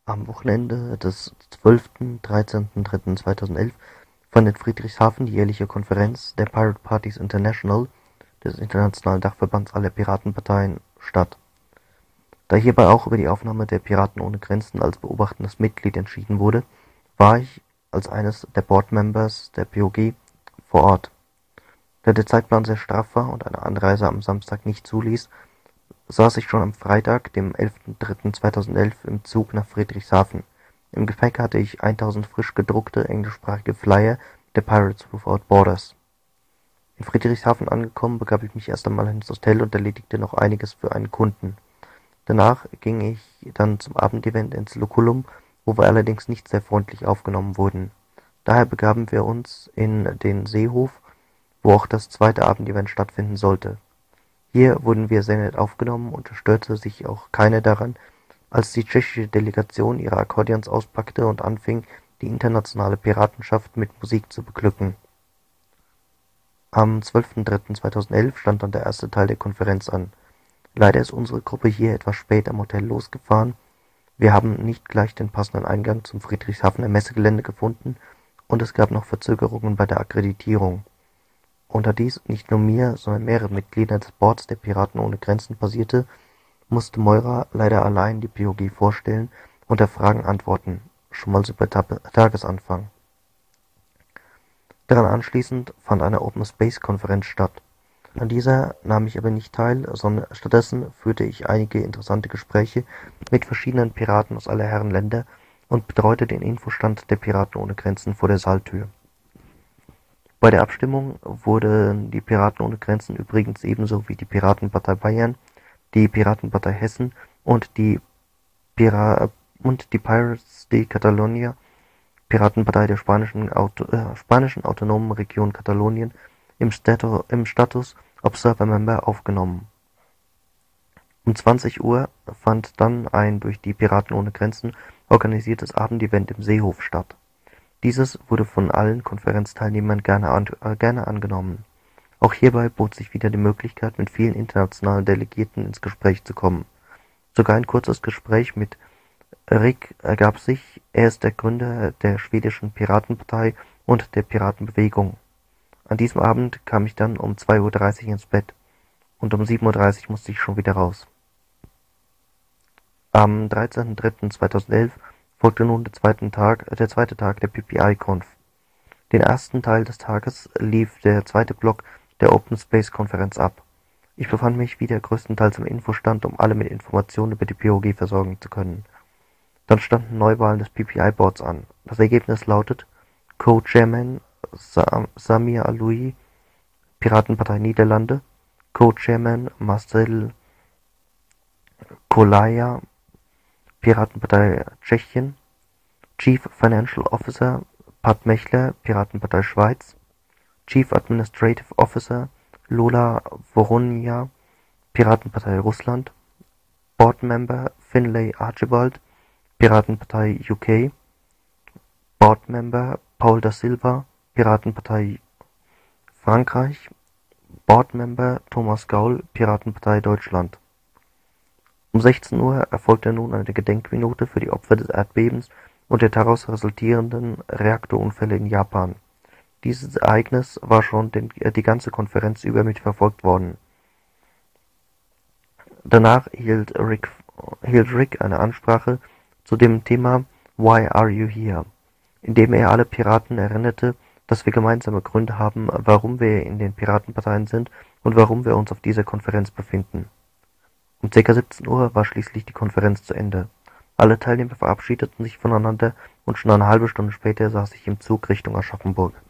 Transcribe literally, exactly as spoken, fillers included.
Am Wochenende des zwölften dreizehnten dritten zweitausendelf fand in Friedrichshafen die jährliche Konferenz der Pirate Parties International, des internationalen Dachverbands aller Piratenparteien, statt. Da hierbei auch über die Aufnahme der Piraten ohne Grenzen als beobachtendes Mitglied entschieden wurde, war ich als eines der Board-Members der P O G vor Ort. Da der Zeitplan sehr straff war und eine Anreise am Samstag nicht zuließ, saß ich schon am Freitag, dem elften dritten zweitausendelf, im Zug nach Friedrichshafen. Im Gepäck hatte ich eintausend frisch gedruckte englischsprachige Flyer der Pirates Without Borders. In Friedrichshafen angekommen, begab ich mich erst einmal ins Hotel und erledigte noch einiges für einen Kunden. Danach ging ich dann zum Abendevent ins Loculum, wo wir allerdings nicht sehr freundlich aufgenommen wurden. Daher begaben wir uns in den Seehof, wo auch das zweite Abendevent stattfinden sollte. Hier wurden wir sehr nett aufgenommen und es störte sich auch keiner daran, als die tschechische Delegation ihre Akkordeons auspackte und anfing, die internationale Piratenschaft mit Musik zu beglücken. Am zwölften dritten zweitausendelf stand dann der erste Teil der Konferenz an. Leider ist unsere Gruppe hier etwas spät am Hotel losgefahren. Wir haben nicht gleich den passenden Eingang zum Friedrichshafener Messegelände gefunden und es gab noch Verzögerungen bei der Akkreditierung. Und da dies nicht nur mir, sondern mehreren Mitgliedern des Boards der Piraten ohne Grenzen passierte, musste Moira leider allein die P O G vorstellen und der Fragen antworten, schon mal über Tagesanfang. Daran anschließend fand eine Open Space Konferenz statt. An dieser nahm ich aber nicht teil, sondern stattdessen führte ich einige interessante Gespräche mit verschiedenen Piraten aus aller Herren Länder und betreute den Infostand der Piraten ohne Grenzen vor der Saaltür. Bei der Abstimmung wurden die Piraten ohne Grenzen übrigens ebenso wie die Piratenpartei Bayern, die Piratenpartei Hessen und die, Pira und die Pirates de Catalunya, Piratenpartei der spanischen, Auto äh, spanischen autonomen Region Katalonien, im, Stato im Status Observer Member aufgenommen. Um zwanzig Uhr fand dann ein durch die Piraten ohne Grenzen organisiertes Abendevent im Seehof statt. Dieses wurde von allen Konferenzteilnehmern gerne, an, äh, gerne angenommen. Auch hierbei bot sich wieder die Möglichkeit, mit vielen internationalen Delegierten ins Gespräch zu kommen. Sogar ein kurzes Gespräch mit Rick ergab sich. Er ist der Gründer der schwedischen Piratenpartei und der Piratenbewegung. An diesem Abend kam ich dann um zwei Uhr dreißig ins Bett und um sieben Uhr dreißig musste ich schon wieder raus. Am dreizehnten dritten zweitausendelf folgte nun der zweite Tag, der zweite Tag der P P I-Conf. Den ersten Teil des Tages lief der zweite Block der Open Space Konferenz ab. Ich befand mich wieder größtenteils im Infostand, um alle mit Informationen über die P O G versorgen zu können. Dann standen Neuwahlen des P P I-Boards an. Das Ergebnis lautet: Co-Chairman Samir Aloui, Piratenpartei Niederlande; Co-Chairman Marcel Kolaja, Piratenpartei Tschechien; Chief Financial Officer Pat Mechler, Piratenpartei Schweiz; Chief Administrative Officer Lola Voronja, Piratenpartei Russland; Board Member Finlay Archibald, Piratenpartei U K; Board Member Paul da Silva, Piratenpartei Frankreich; Board Member Thomas Gaul, Piratenpartei Deutschland. Um sechzehn Uhr erfolgte nun eine Gedenkminute für die Opfer des Erdbebens und der daraus resultierenden Reaktorunfälle in Japan. Dieses Ereignis war schon den, die ganze Konferenz über mitverfolgt worden. Danach hielt Rick, hielt Rick eine Ansprache zu dem Thema Why are you here?, indem er alle Piraten erinnerte, dass wir gemeinsame Gründe haben, warum wir in den Piratenparteien sind und warum wir uns auf dieser Konferenz befinden. Um ca. siebzehn Uhr war schließlich die Konferenz zu Ende. Alle Teilnehmer verabschiedeten sich voneinander und schon eine halbe Stunde später saß ich im Zug Richtung Aschaffenburg.